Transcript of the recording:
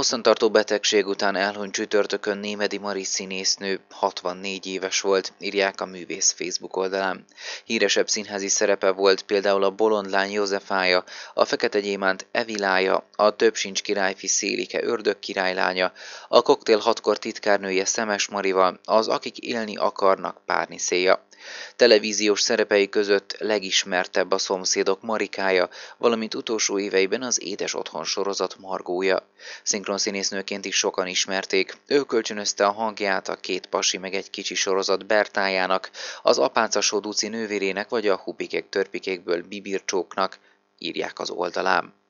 Hosszantartó betegség után elhunyt csütörtökön Némedy Mari színésznő 64 éves volt, írják a művész Facebook oldalán. Híresebb színházi szerepe volt például a Bolond lány Józsefája, a Fekete gyémánt Evilája, a Többsincs királyfi Szélike ördög királylánya, a Koktél 6-kor titkárnője Szemes Marival, az Akik élni akarnak Párniszéja. Televíziós szerepei között legismertebb a Szomszédok Marikája, valamint utolsó éveiben az Édes otthon sorozat Margója. Szinkronszínésznőként is sokan ismerték, ő kölcsönözte a hangját a Két pasi meg egy kicsi sorozat Bertájának, az Apáca Sóduci nővérének vagy a Hupikék-törpikékből Bibircsóknak, írják az oldalán.